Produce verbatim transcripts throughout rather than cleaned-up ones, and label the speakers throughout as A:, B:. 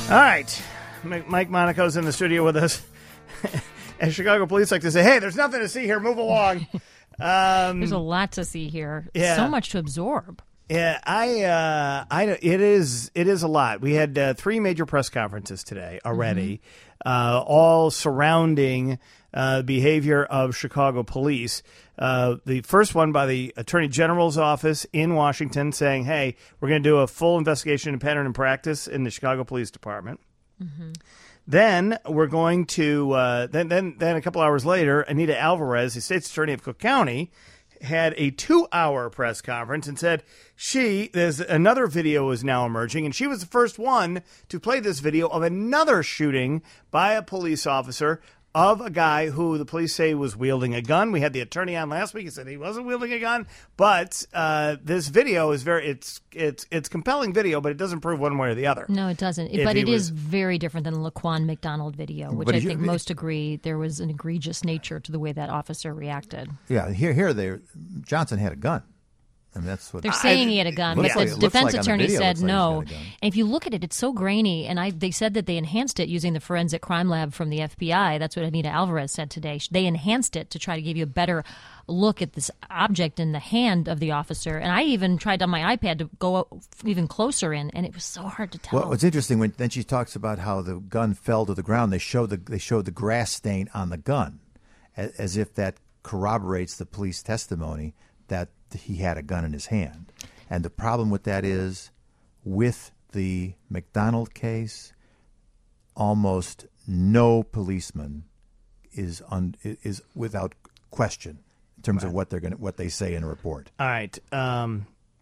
A: All right. Mike Monaco's in the studio with us. And Chicago police like to say, hey, there's nothing to see here. Move along. Um,
B: there's a lot to see here.
A: Yeah.
B: So much to absorb.
A: Yeah, I, uh, I, it is, it is a lot. We had uh, three major press conferences today already, mm-hmm. uh, all surrounding uh, behavior of Chicago police. Uh, the first one by the Attorney General's office in Washington saying, hey, we're going to do a full investigation in pattern and practice in the Chicago Police Department. Mm-hmm. Then we're going to, uh, then, then, then a couple hours later, Anita Alvarez, the state's attorney of Cook County, had a two-hour press conference and said she, there's another video is now emerging, and she was the first one to play this video of another shooting by a police officer of a guy who the police say was wielding a gun. We had the attorney on last week. He said he wasn't wielding a gun, but uh, this video is very, it's it's it's compelling video, but it doesn't prove one way or the other.
B: No, it doesn't.
A: If
B: but it
A: was,
B: is very different than the Laquan McDonald video, which
C: But
B: I
C: you-
B: think most agree there was an egregious nature to the way that officer reacted.
C: Yeah, here, here, they Johnson had a gun. I mean, that's what
B: They're saying
A: I-
B: he had a gun,
C: looks
B: but
C: like-
B: the
C: it looks
B: defense
C: like on the
B: attorney
C: video, it
B: said
C: looks like
B: no.
C: he's got a gun.
B: And if you look at it, it's so grainy. And I, they said that they enhanced it using the forensic crime lab from the F B I. That's what Anita Alvarez said today. They enhanced it to try to give you a better look at this object in the hand of the officer. And I even tried on my iPad to go even closer in, and it was so hard to tell.
C: Well, what's interesting when then she talks about how the gun fell to the ground. They show the they showed the grass stain on the gun, as, as if that corroborates the police testimony that he had a gun in his hand. And the problem with that is, with the McDonald case, almost no policeman is un, is without question in terms
A: Right.
C: of what they're going what they say in a report.
A: All right. Um,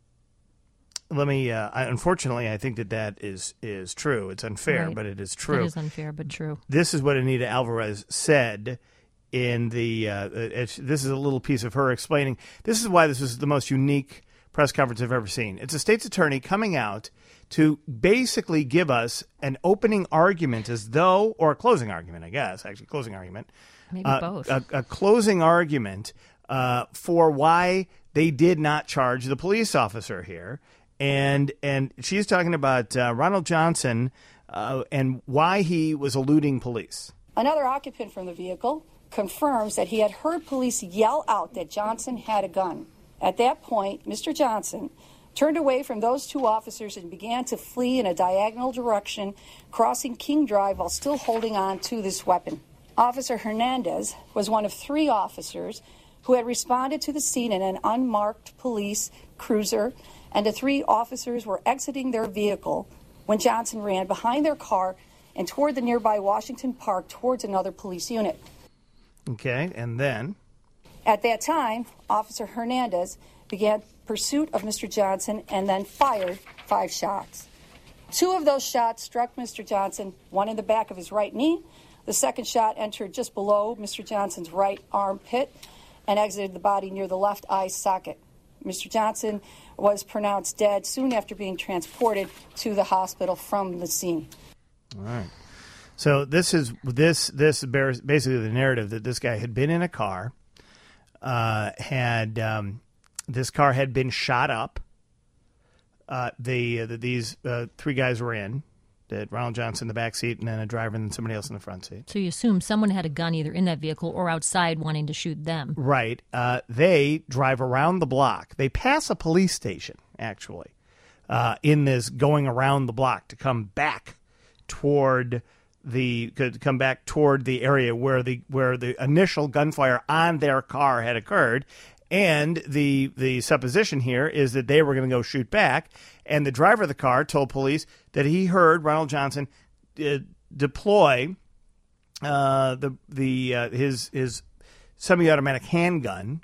A: let me. Uh, I, unfortunately, I think that that is is true. It's unfair,
B: Right.
A: but it is true.
B: It is unfair, but true.
A: This is what Anita Alvarez said in the. Uh, it's, this is a little piece of her explaining. This is why this is the most unique press conference I've ever seen. It's a state's attorney coming out to basically give us an opening argument, as though, or a closing argument, I guess, actually, closing argument.
B: Maybe
A: uh,
B: both.
A: A, a closing argument uh, for why they did not charge the police officer here. And and she's talking about uh, Ronald Johnson uh, and why he was eluding police.
D: Another occupant from the vehicle confirms that he had heard police yell out that Johnson had a gun. At that point, Mister Johnson turned away from those two officers and began to flee in a diagonal direction, crossing King Drive while still holding on to this weapon. Officer Hernandez was one of three officers who had responded to the scene in an unmarked police cruiser, and the three officers were exiting their vehicle when Johnson ran behind their car and toward the nearby Washington Park towards another police unit.
A: Okay, and then?
D: At that time, Officer Hernandez began pursuit of Mister Johnson and then fired five shots. Two of those shots struck Mister Johnson, one in the back of his right knee. The second shot entered just below Mister Johnson's right armpit and exited the body near the left eye socket. Mister Johnson was pronounced dead soon after being transported to the hospital from the scene.
A: All right. So this is this this bears basically the narrative that this guy had been in a car, uh, had um, this car had been shot up. Uh, the, uh, the these uh, three guys were in. That Ronald Johnson in the back seat, and then a driver, and then somebody else in the front seat.
B: So you assume someone had a gun either in that vehicle or outside wanting to shoot them.
A: Right. Uh, they drive around the block. They pass a police station, actually, uh, in this going around the block to come back toward the to come back toward the area where the where the initial gunfire on their car had occurred. And the the supposition here is that they were going to go shoot back. And the driver of the car told police that he heard Ronald Johnson uh, deploy uh, the the uh, his his semi-automatic handgun,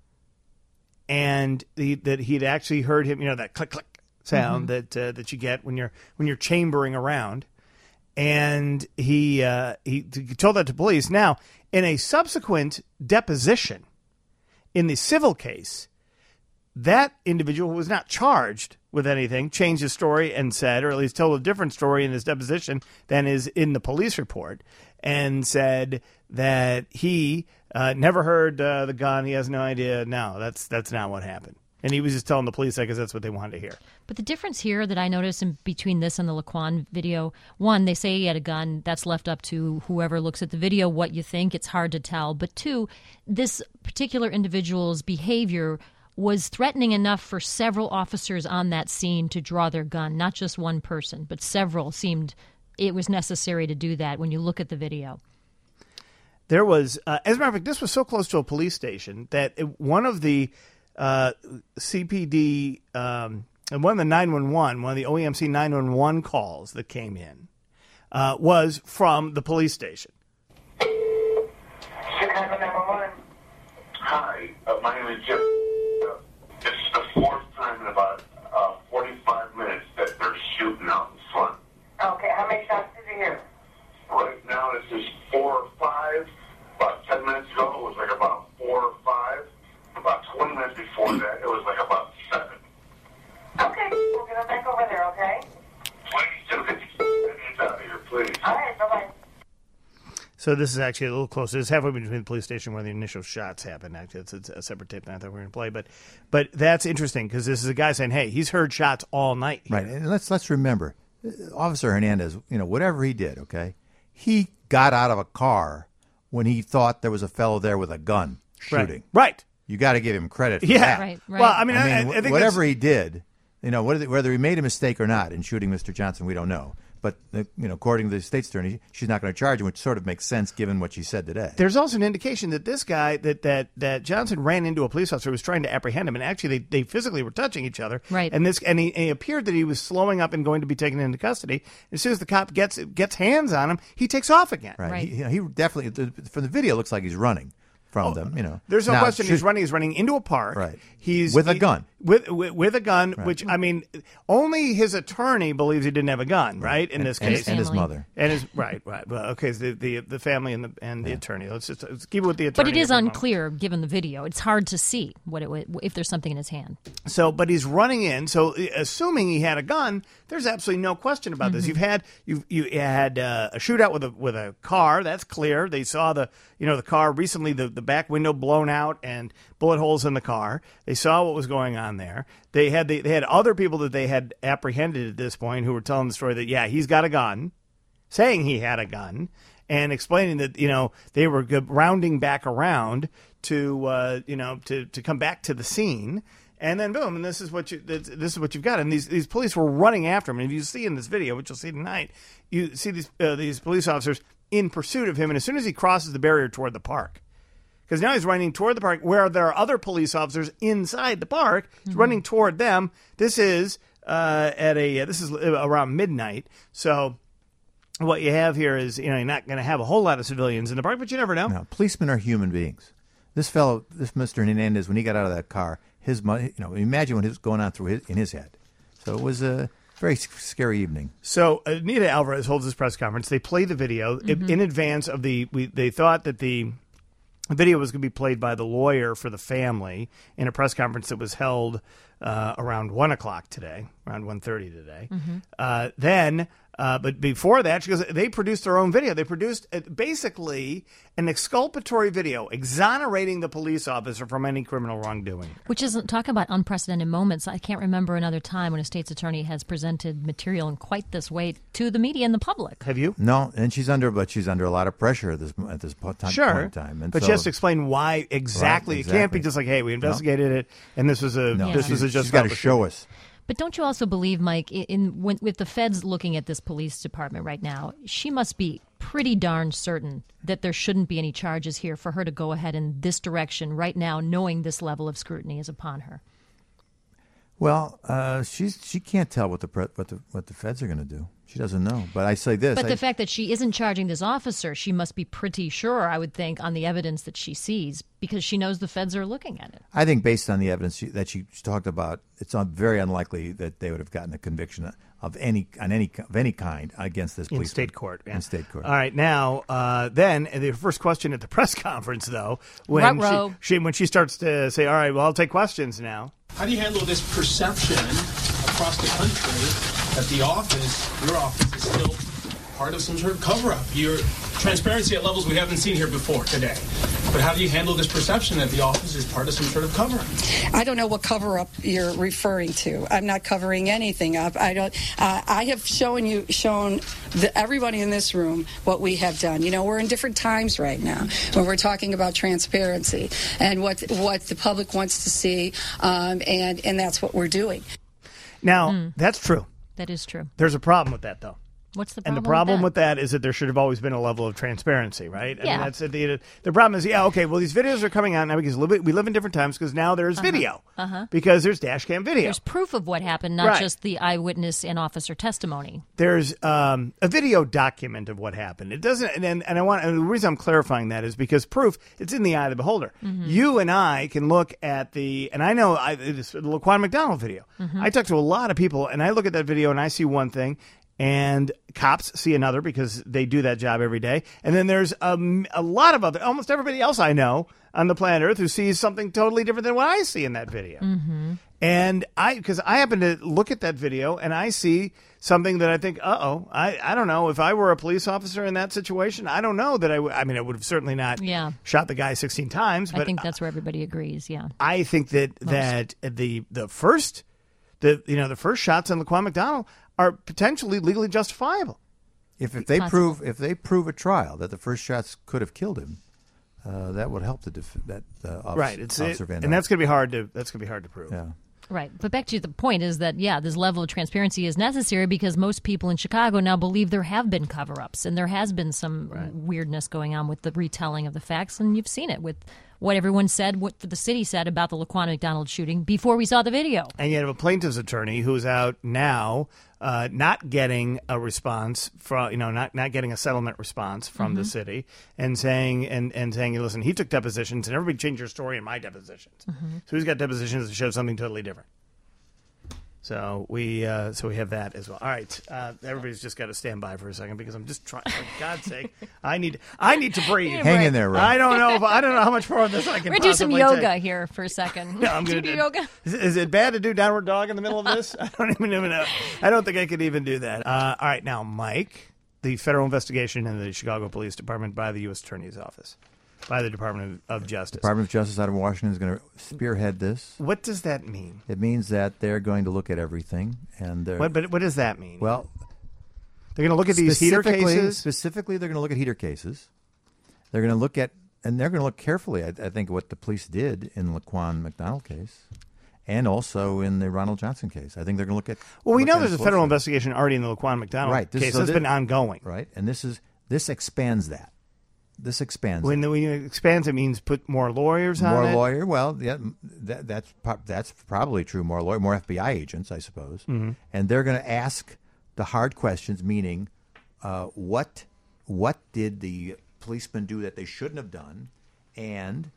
A: and the, that he'd actually heard him, you know, that click click sound mm-hmm. that uh, that you get when you're when you're chambering around. And he uh, he told that to police. Now, in a subsequent deposition, in the civil case, that individual who was not charged with anything changed his story and said, or at least told a different story in his deposition than is in the police report, and said that he uh, never heard uh, the gun. He has no idea. No, that's that's not what happened. And he was just telling the police that because that's what they wanted to hear.
B: But the difference here that I noticed in between this and the Laquan video, one, they say he had a gun. That's left up to whoever looks at the video what you think. It's hard to tell. But two, this particular individual's behavior was threatening enough for several officers on that scene to draw their gun. Not just one person, but several seemed it was necessary to do that when you look at the video.
A: There was, uh, as a matter of fact, this was so close to a police station that it, one of the uh, C P D, um, and one of the nine one one, one of the O E M C nine one one calls that came in uh, was from the police station.
E: Chicago nine one one. Hi, uh, my name is Jim. Uh, this is the fourth time in about uh, forty-five minutes that they're shooting out in front.
F: Okay, how many shots did you hear?
E: Right now, this is four or five. About ten minutes ago, it was like about four or five. About twenty minutes before that, it was like about seven.
F: Okay, we'll get them back over there, okay?
E: Please do get these out of here, please.
F: All right, bye-bye.
A: So this is actually a little closer. It's halfway between the police station where the initial shots happened. Actually, it's, it's a separate tape than I thought we were going to play. But but that's interesting because this is a guy saying, hey, he's heard shots all night here.
C: Right, and let's let's remember, Officer Hernandez, you know, whatever he did, okay, he got out of a car when he thought there was a fellow there with a gun shooting.
A: Right. right.
C: You got to give him credit for
A: Yeah.
C: that.
B: Right, right.
A: Well, I mean,
C: I
A: I,
C: mean,
A: I, I think
C: whatever
A: that's-
C: he did, you know, whether, whether he made a mistake or not in shooting Mister Johnson, we don't know. But, uh, you know, according to the state's attorney, she's not going to charge him, which sort of makes sense given what she said today.
A: There's also an indication that this guy, that that that Johnson ran into a police officer who was trying to apprehend him, and actually they, they physically were touching each other.
B: Right.
A: And this and he, and he appeared that he was slowing up and going to be taken into custody. As soon as the cop gets gets hands on him, he takes off again.
C: Right.
B: Right.
C: He, you know, he definitely, from the video, it looks like he's running from them, you know.
A: There's no
C: Now,
A: question
C: should-
A: he's running. He's running into a park.
C: Right.
A: He's
C: With a
A: he-
C: gun.
A: With with, with a gun, which I mean, only his attorney believes he didn't have a gun, right? In
C: and,
A: this
C: and,
A: case,
C: and his
B: Family.
C: mother.
A: and his right, right. Well, okay, so the, the the family and the and the attorney. Let's just let's keep it with the attorney.
B: But it is
A: for the moment.
B: unclear, given the video. It's hard to see what it would, if there's something in his hand.
A: So, but he's running in. So, assuming he had a gun, there's absolutely no question about this. You've had you you had uh, a shootout with a with a car. That's clear. They saw the you know the car recently, the the back window blown out and bullet holes in the car. They saw what was going on there. They had the, they had other people that they had apprehended at this point who were telling the story that yeah, he's got a gun, saying he had a gun, and explaining that you know they were g- rounding back around to uh, you know to to come back to the scene. And then boom, and this is what you this, this is what you've got. And these these police were running after him. And if you see in this video, which you'll see tonight, you see these uh, these police officers in pursuit of him. And as soon as he crosses the barrier toward the park, because now he's running toward the park where there are other police officers inside the park. He's
B: Mm-hmm.
A: running toward them. This is uh, at a this is around midnight. So what you have here is you know you're not going to have a whole lot of civilians in the park, but you never know.
C: No, policemen are human beings. This fellow, this Mister Hernandez, when he got out of that car, his mo- you know, imagine what was going on through his, in his head. So it was a very s- scary evening.
A: So Anita Alvarez holds this press conference. They play the video
B: Mm-hmm.
A: in advance of the. We, they thought that the video was going to be played by the lawyer for the family in a press conference that was held uh, around one o'clock today, around one thirty today.
B: Mm-hmm.
A: Uh, then. Uh, but before that, she goes, they produced their own video. They produced uh, basically an exculpatory video exonerating the police officer from any criminal wrongdoing.
B: Which isn't talking about unprecedented moments. I can't remember another time when a state's attorney has presented material in quite this way to the media and the public.
A: Have you?
C: No, and she's under, but she's under a lot of pressure at this at this po- time,
A: Sure,
C: point in time. And
A: but
C: so,
A: she has to explain why exactly.
C: Right,
A: It can't be
C: exactly.
A: just like, hey, we investigated it, and this was a
C: no,
A: this was a
C: she's,
A: just
C: she's got to show us.
B: But don't you also believe, Mike, in, in when, with the feds looking at this police department right now, she must be pretty darn certain that there shouldn't be any charges here for her to go ahead in this direction right now, knowing this level of scrutiny is upon her.
C: Well, uh, she's she can't tell what the pre- what the what the feds are going to do. She doesn't know. But I say this.
B: But
C: I,
B: the fact that she isn't charging this officer, she must be pretty sure, I would think, on the evidence that she sees, because she knows the feds are looking at it.
C: I think based on the evidence she, that she talked about, it's un- very unlikely that they would have gotten a conviction of any on any of any kind against this
A: in
C: police
A: state court. Yeah.
C: In state court.
A: All right, now uh, then the first question at the press conference, though, when she,
B: Ruh-roh.
A: she when she starts to say, "All right, well, I'll take questions now."
G: How do you handle this perception across the country that the office, your office, is still part of some sort of cover-up? Your transparency at levels we haven't seen here before today. But how do you handle this perception that the office is part of some sort of cover-up?
D: I don't know what cover-up you're referring to. I'm not covering anything up. I don't. Uh, I have shown you, shown the, everybody in this room what we have done. You know, we're in different times right now when we're talking about transparency and what what the public wants to see, um, and and that's what we're doing.
A: Now,
B: Mm.
A: that's true.
B: That is true.
A: There's a problem with that, though.
B: What's the
A: And
B: problem
A: the problem
B: with
A: with that is that there should have always been a level of transparency, right? I
B: Yeah.
A: mean, that's the, the problem is, yeah, okay, well, these videos are coming out now because we live, we live in different times because now there's
B: Uh-huh.
A: video.
B: Uh-huh.
A: Because there's dash cam video.
B: There's proof of what happened, not
A: Right.
B: just the eyewitness and officer testimony.
A: There's um, a video document of what happened. It doesn't, and, and I want, and the reason I'm clarifying that is because proof, it's in the eye of the beholder.
B: Mm-hmm.
A: You and I can look at the, and I know I, it's the Laquan McDonald video.
B: Mm-hmm.
A: I talk to a lot of people, and I look at that video and I see one thing, and cops see another because they do that job every day. And then there's um, a lot of other, almost everybody else I know on the planet Earth who sees something totally different than what I see in that video.
B: Mm-hmm.
A: And I, because I happen to look at that video and I see something that I think, uh-oh, I, I don't know. If I were a police officer in that situation, I don't know that I would, I mean, I would have certainly not
B: Yeah.
A: shot the guy sixteen times. But
B: I think that's where everybody agrees, yeah.
A: I think that, that the, the first, the, you know, the first shots on Laquan McDonald are potentially legally justifiable.
C: If, if they
B: Possible.
C: prove if they prove at trial that the first shots could have killed him, uh, that would help the def- that uh, officer,
A: Right. It's,
C: officer
A: it,
C: Van
A: and
C: Dyke.
A: that's going to be hard to, that's going to be hard to prove.
C: Yeah.
B: Right. But back to the point is that, yeah, this level of transparency is necessary because most people in Chicago now believe there have been cover-ups and there has been some weirdness going on with the retelling of the facts. And you've seen it with what everyone said, what the city said about the Laquan McDonald shooting before we saw the video.
A: And you have a plaintiff's attorney who's out now, uh, not getting a response from, you know, not, not getting a settlement response from the city, and saying, and, and saying, listen, he took depositions, and everybody changed your story in my depositions. So he's got depositions that show something totally different. So we, uh, so we have that as well. All right, uh, everybody's just got to stand by for a second because I'm just trying. For God's sake, I need, I need to breathe.
C: Hang in there, Ray.
A: I don't know. If, I don't know how much more of this I can.
B: We're going to do some
A: possibly
B: yoga
A: take.
B: here for a second.
A: No, I'm
B: do
A: gonna
B: you do
A: do-
B: yoga?
A: Is, is it bad to do downward dog in the middle of this? I don't even know. I don't think I could even do that. Uh, all right, now, Mike, the federal investigation in the Chicago Police Department by the U S Attorney's Office, by the Department of, of Justice.
C: Department of Justice out of Washington is going to spearhead this.
A: What does that mean?
C: It means that they're going to look at everything, and they're
A: What, but what does that mean?
C: well.
A: they're going to look at these heater
C: Specifically-
A: cases.
C: Specifically, they're going to look at heater cases. They're going to look at, and they're going to look carefully, I, I think, what the police did in the Laquan McDonald case, and also in the Ronald Johnson case. I think they're going to look at.
A: Well, we
C: look
A: know
C: at
A: there's
C: it
A: a federal
C: closely.
A: investigation already in the Laquan McDonald
C: Right, this-
A: case.
C: so
A: That's
C: this-
A: been ongoing.
C: right, and this is this expands that. This expands
A: When,
C: it.
A: when it expands, it means put more lawyers on
C: more
A: it.
C: lawyer. Well, yeah, that, that's pro- that's probably true. More lawyer, more F B I agents, I suppose,
A: Mm-hmm.
C: and they're going to ask the hard questions, meaning uh, what what did the policemen do that they shouldn't have done, and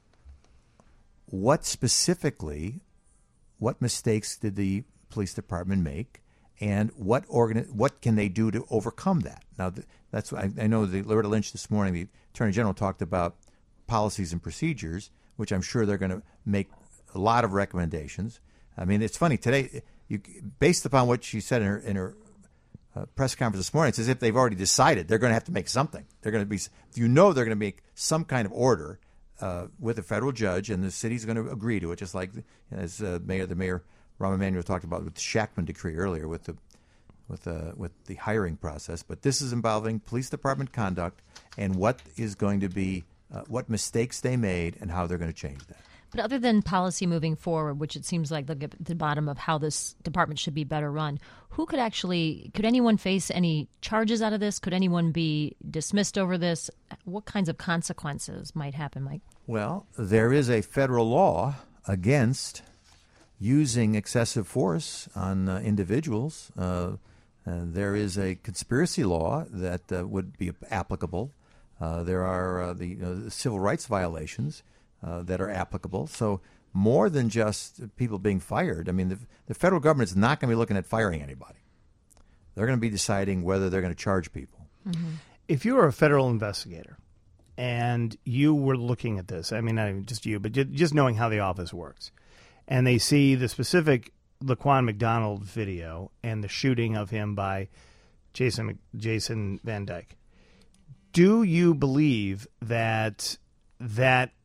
C: what specifically, what mistakes did the police department make, and what organ what can they do to overcome that? Now, th- that's I, I know the Loretta Lynch this morning, the Attorney General, talked about policies and procedures, which I'm sure they're going to make a lot of recommendations. I mean, it's funny today. You, based upon what she said in her in her uh, press conference this morning, it's as if they've already decided they're going to have to make something. They're going to be, you know, they're going to make some kind of order uh, with a federal judge, and the city's going to agree to it, just like as uh, Mayor the Mayor Rahm Emanuel talked about with the Shackman decree earlier, with the with the with the hiring process. But this is involving police department conduct and what is going to be uh, what mistakes they made and how they're going to change that.
B: But other than policy moving forward, which it seems like they'll get to the bottom of how this department should be better run, who could actually, could anyone face any charges out of this? Could anyone be dismissed over this? What kinds of consequences might happen, Mike?
C: Well, there is a federal law against using excessive force on uh, individuals. Uh, and there is a conspiracy law that uh, would be applicable. Uh, there are uh, the, you know, the civil rights violations Uh, that are applicable. So more than just people being fired. I mean, the, the federal government is not going to be looking at firing anybody. They're going to be deciding whether they're going to charge people.
B: Mm-hmm.
A: If you were a federal investigator and you were looking at this, I mean, not even just you, but ju- just knowing how the office works, and they see the specific Laquan McDonald video and the shooting of him by Jason Mc- Jason Van Dyke, do you believe that that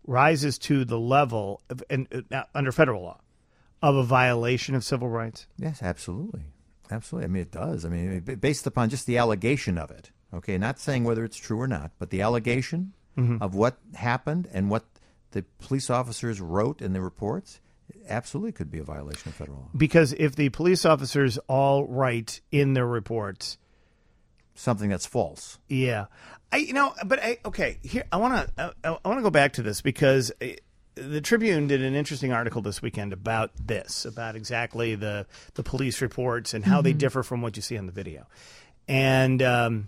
A: rises to the level of, and uh, under federal law of a violation of civil rights?
C: Yes, absolutely. Absolutely. I mean, it does. I mean, based upon just the allegation of it, okay, not saying whether it's true or not, but the allegation mm-hmm. of what happened and what the police officers wrote in the reports, absolutely could be a violation of federal law.
A: Because if the police officers all write in their reports
C: something that's false.
A: Yeah. I, you know, but I, okay, here, I want to, I, I want to go back to this because the Tribune did an interesting article this weekend about this, about exactly the, the police reports and how mm-hmm. they differ from what you see on the video. And, um,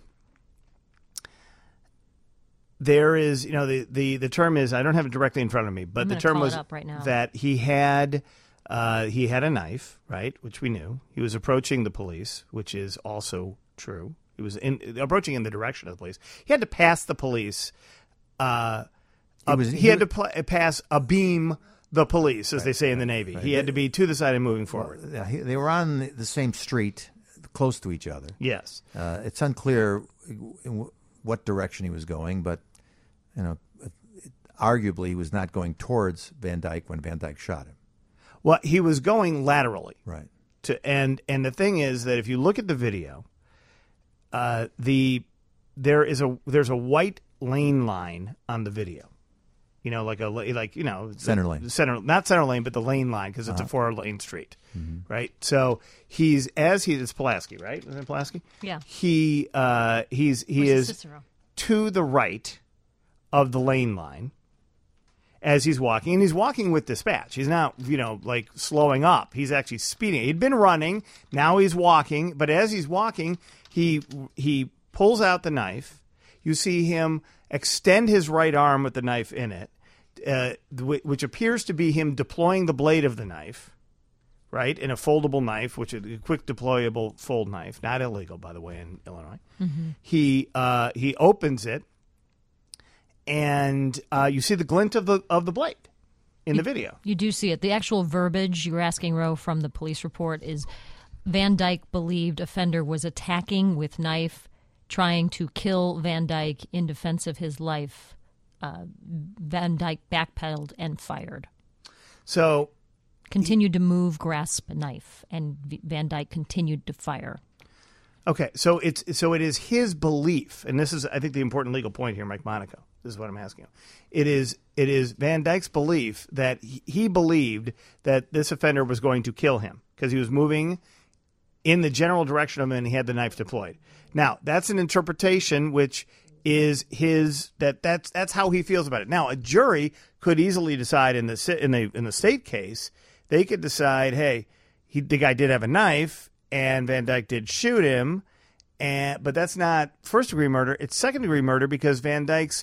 A: there is, you know, the, the, the term is, I don't have it directly in front of me, but
B: I'm
A: the term
B: call
A: was
B: it up right now.
A: that he had, uh, he had a knife, right, which we knew. He was approaching the police, which is also true. He was in, approaching in the direction of the police. He had to pass the police. Uh,
C: he,
A: a,
C: was,
A: he,
C: he
A: had
C: was,
A: to pl- pass a beam the police, as
C: right,
A: they say in the
C: right,
A: Navy.
C: Right.
A: He had to be to the side and moving forward.
C: Well, he, they were on the, the same street, close to each other.
A: Yes.
C: Uh, it's unclear in what direction he was going, but you know, arguably he was not going towards Van Dyke when Van Dyke shot him.
A: Well, he was going laterally.
C: Right.
A: To and and the thing is that if you look at the video, uh, the there is a there's a white lane line on the video. You know, like a like you know
C: center
A: the,
C: lane,
A: center not center lane, but the lane line because it's uh-huh. a four lane street,
C: mm-hmm.
A: right? So he's as he is Pulaski, right? Isn't it Pulaski?
B: Yeah.
A: He uh, he's he
B: Where's
A: is to the right of the lane line as he's walking, and he's walking with dispatch. He's not, you know, like slowing up. He's actually speeding. He'd been running, now he's walking, but as he's walking, he he pulls out the knife. You see him extend his right arm with the knife in it, uh, which appears to be him deploying the blade of the knife, right, in a foldable knife, which is a quick deployable fold knife, not illegal, by the way, in Illinois.
B: Mm-hmm.
A: He uh, he opens it, and uh, you see the glint of the of the blade in
B: you,
A: the video.
B: You do see it. The actual verbiage you were asking, Ro, from the police report is Van Dyke believed offender was attacking with knife, trying to kill Van Dyke in defense of his life. Uh, Van Dyke backpedaled and fired.
A: So
B: continued to move, grasp a knife, and Van Dyke continued to fire.
A: Okay, so it's so it is his belief, and this is, I think, the important legal point here, Mike Monaco. This is what I'm asking you. It is it is Van Dyke's belief that he, he believed that this offender was going to kill him because he was moving in the general direction of him and he had the knife deployed. Now, that's an interpretation which is his that that's that's how he feels about it. Now, a jury could easily decide in the in the in the state case, they could decide, hey, he, the guy did have a knife. And Van Dyke did shoot him, and but that's not first-degree murder. It's second-degree murder because Van Dyke's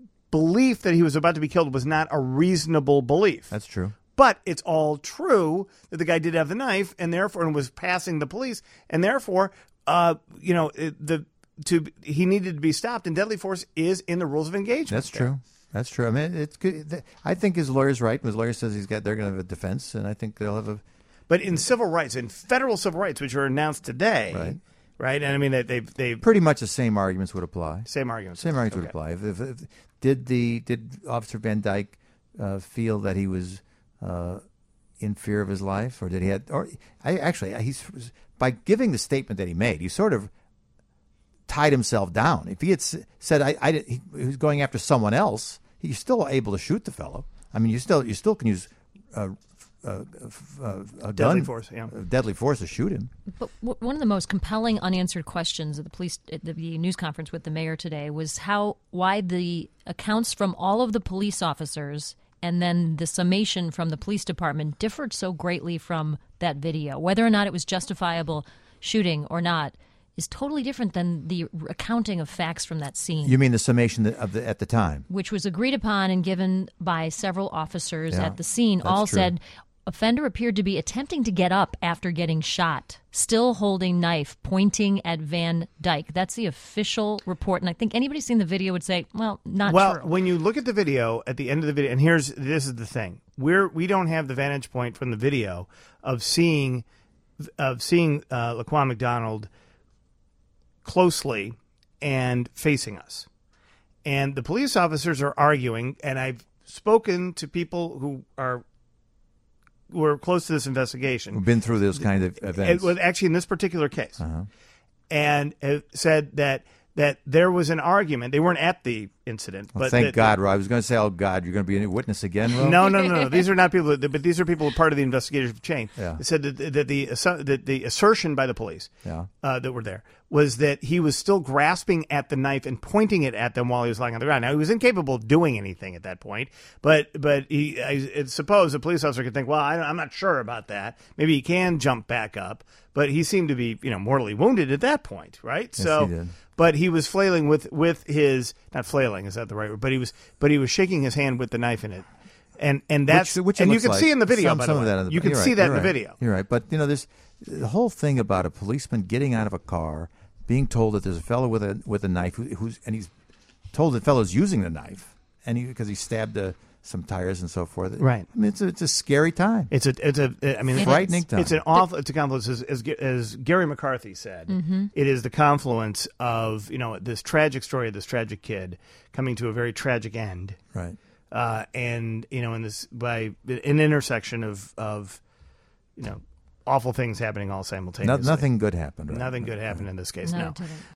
A: belief that he was about to be killed was not a reasonable belief.
C: That's true.
A: But it's all true that the guy did have the knife, and therefore and was passing the police, and therefore, uh, you know, the to he needed to be stopped. And deadly force is in the rules of engagement.
C: That's
A: there.
C: true. That's true. I mean, it's good. I think his lawyer's right. His lawyer says he's got they're going to have a defense, and I think they'll have a.
A: But in civil rights, in federal civil rights, which were announced today,
C: right?
A: right? And I mean, they they
C: pretty much the same arguments would apply.
A: Same arguments.
C: Same arguments
A: okay.
C: would apply. If, if, if, did the did Officer Van Dyke uh, feel that he was uh, in fear of his life, or did he had? Or I actually, he's by giving the statement that he made, he sort of tied himself down. If he had said I, I he, he was going after someone else, he's still able to shoot the fellow. I mean, you still you still can use. Uh, Uh, uh, a
A: deadly
C: gun,
A: force, yeah.
C: Deadly force to shoot him.
B: But w- one of the most compelling unanswered questions at the police at the, the news conference with the mayor today was how why the accounts from all of the police officers and then the summation from the police department differed so greatly from that video. Whether or not it was justifiable shooting or not is totally different than the accounting of facts from that scene.
C: You mean the summation of the at the time,
B: which was agreed upon and given by several officers
C: yeah,
B: at the scene. All
C: true.
B: said. Offender appeared to be attempting to get up after getting shot, still holding knife, pointing at Van Dyke. That's the official report, and I think anybody seen the video would say, well, not
A: well,
B: true.
A: Well, when you look at the video, at the end of the video, and here's this is the thing. We're, we don't have the vantage point from the video of seeing of seeing uh, Laquan McDonald closely and facing us. And the police officers are arguing, and I've spoken to people who are who are close to this investigation.
C: We've been through those kind of events.
A: It was actually in this particular case,
C: Uh-huh.
A: and it said that that there was an argument. They weren't at the incident,
C: Well,
A: but
C: thank
A: that-
C: God, Ro. I was going to say, oh, God, you're going to be a witness again, Ro?
A: No, no, no, no. These are not people, that, but these are people part of the investigative chain.
C: Yeah.
A: It said that, that, the, that the assertion by the police
C: Yeah.
A: uh, that were there was that he was still grasping at the knife and pointing it at them while he was lying on the ground. Now, he was incapable of doing anything at that point, but but he, I, I suppose a police officer could think, well, I, I'm not sure about that. Maybe he can jump back up, but he seemed to be, you know, mortally wounded at that point, right?
C: Yes,
A: so,
C: he did.
A: But he was flailing with, with his, not flailing, is that the right word? But he was, but he was shaking his hand with the knife in it. And and that's
C: which, which it
A: and you
C: looks
A: can
C: like.
A: see in the video.
C: Some,
A: by
C: some
A: the
C: of
A: way.
C: that in the,
A: you can
C: you're
A: see
C: right,
A: that in
C: you're
A: the
C: right.
A: video.
C: You're right, but you know, there's the whole thing about a policeman getting out of a car, being told that there's a fellow with a with a knife who, who's and he's told the fellow's using the knife, and he because he stabbed uh, some tires and so forth.
A: Right.
C: I mean, it's a, it's a scary time.
A: It's a it's a I mean
B: It
C: frightening
B: is.
C: time.
A: it's an awful it's a confluence as as, as Gary McCarthy said.
B: Mm-hmm.
A: It is the confluence of you know this tragic story of this tragic kid coming to a very tragic end.
C: Right.
A: Uh, and you know, in this by an intersection of of you know awful things happening all
C: No,
A: simultaneously.
C: nothing good happened. Right?
A: Nothing good happened in this case.
B: No,
A: No.
B: it didn't.